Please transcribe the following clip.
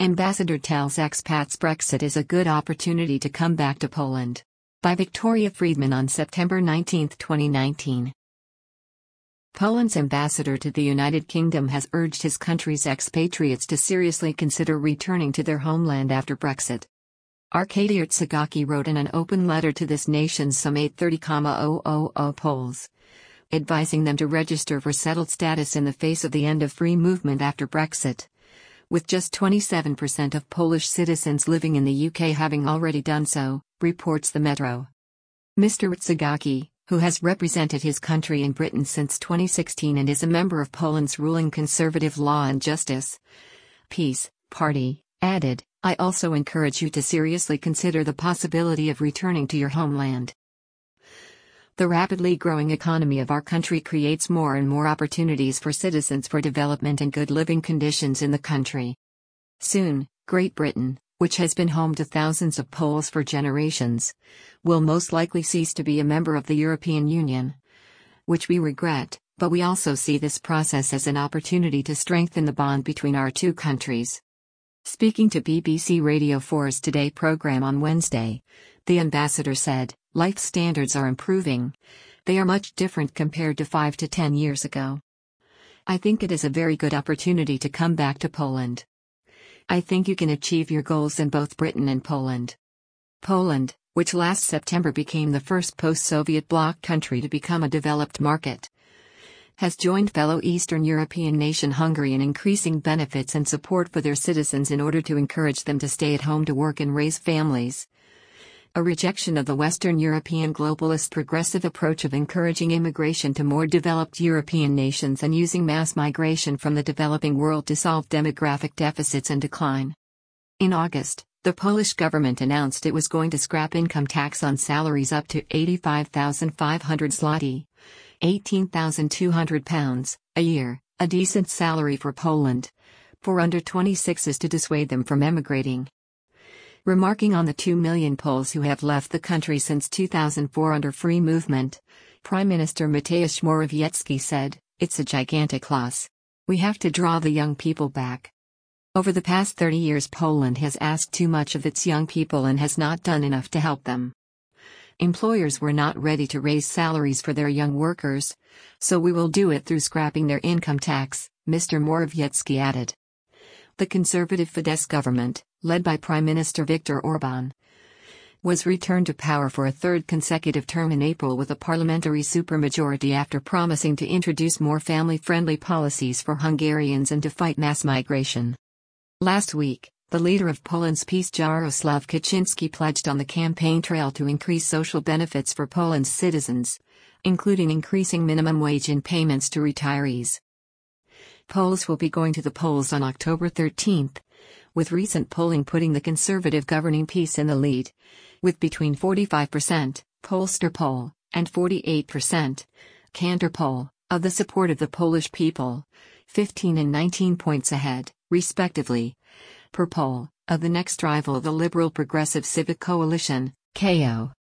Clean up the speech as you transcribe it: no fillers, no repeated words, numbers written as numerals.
Ambassador tells expats Brexit is a good opportunity to come back to Poland. By Victoria Friedman on September 19, 2019. Poland's ambassador to the United Kingdom has urged his country's expatriates to seriously consider returning to their homeland after Brexit. Arkady Artsegocki wrote in an open letter to this nation's some 830,000 Poles, advising them to register for settled status in the face of the end of free movement after Brexit, with just 27% of Polish citizens living in the UK having already done so, reports the Metro. Mr. Artsegocki, who has represented his country in Britain since 2016 and is a member of Poland's ruling Conservative Law and Justice Peace Party, added, "I also encourage you to seriously consider the possibility of returning to your homeland. The rapidly growing economy of our country creates more and more opportunities for citizens for development and good living conditions in the country. Soon, Great Britain, which has been home to thousands of Poles for generations, will most likely cease to be a member of the European Union, which we regret, but we also see this process as an opportunity to strengthen the bond between our two countries." Speaking to BBC Radio 4's Today programme on Wednesday, the ambassador said, "Life standards are improving. They are much different compared to 5 to 10 years ago. I think it is a very good opportunity to come back to Poland. I think you can achieve your goals in both Britain and Poland." Poland, which last September became the first post-Soviet bloc country to become a developed market, has joined fellow Eastern European nation Hungary in increasing benefits and support for their citizens in order to encourage them to stay at home to work and raise families. A rejection of the Western European globalist progressive approach of encouraging immigration to more developed European nations and using mass migration from the developing world to solve demographic deficits and decline. In August, the Polish government announced it was going to scrap income tax on salaries up to 85,500 zloty, £18,200, a year, a decent salary for Poland, for under 26s to dissuade them from emigrating. Remarking on the 2 million Poles who have left the country since 2004 under free movement, Prime Minister Mateusz Morawiecki said, "It's a gigantic loss. We have to draw the young people back. Over the past 30 years Poland has asked too much of its young people and has not done enough to help them. Employers were not ready to raise salaries for their young workers, so we will do it through scrapping their income tax," Mr. Morawiecki added. The conservative Fidesz government, led by Prime Minister Viktor Orbán, was returned to power for a third consecutive term in April with a parliamentary supermajority after promising to introduce more family-friendly policies for Hungarians and to fight mass migration. Last week, the leader of Poland's PiS Jarosław Kaczynski pledged on the campaign trail to increase social benefits for Poland's citizens, including increasing minimum wage and payments to retirees. Poles will be going to the polls on October 13, with recent polling putting the conservative governing PiS in the lead, with between 45%, Polster poll, and 48%, Kantar poll, of the support of the Polish people, 15 and 19 points ahead, respectively, per poll, of the next rival the Liberal Progressive Civic Coalition, KO.